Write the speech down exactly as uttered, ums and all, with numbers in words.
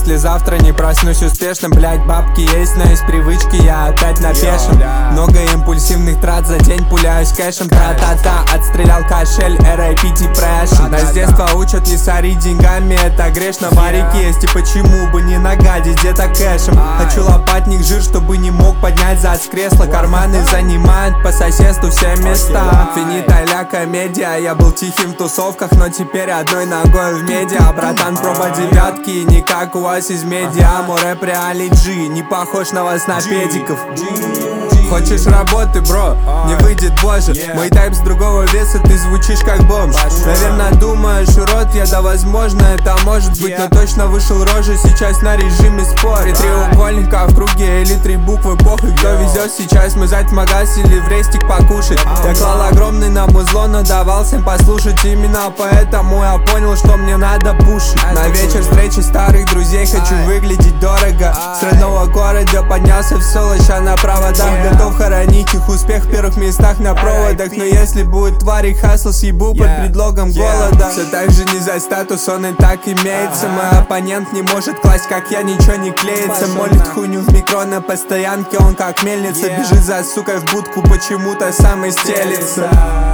если завтра не проснусь успешным. Блять, бабки есть, но из привычки я опять на пешем. Много импульсивных трат за день, пуляюсь кэшем. Тра-та-та, отстрелял кошель, эр ай пи депрессион. Нас с детства учат не сорить деньгами, это грешно. Варик есть, и почему бы не нагадить где-то кэшем. Хочу лопатник жир, чтобы не мог поднять зад с кресла. Карманы занимают по соседству все места. Финита ля комедия, я был тихим в тусовках, но теперь одной ногой в медиа. Братан, проба девятки, не как у вас из медиа. Мой рэп реалий G, не похож на вас на педиков. Хочешь работы, бро? Не выйдет, боже. Мой тайп с другого веса, ты звучишь как бомж. Наверное, думаешь, урод я, да возможно это может быть. Но точно вышел рожа, сейчас на режиме спорит. Треугольника в круге или три буквы, похуй. Кто везет сейчас, мы зать в магаз или в рестик покушать. Я клал огромный на музло, но давал всем послушать. Именно поэтому я понял, что мне надо пушить. На вечер встречи старых друзей, хочу выглядеть дорого. С родного города поднялся в Солощ, а на проводах готов хоронить их успех в первых местах на проводах. Но если будет тварь, хасл съебу под предлогом голода. Все так же не за статус, он и так имеется. Мой оппонент не может класть, как я, ничего не клеится. Молит хуйню в микро на постоянке, он как мельница. Бежит за сукой в будку, почему-то сам и стелится.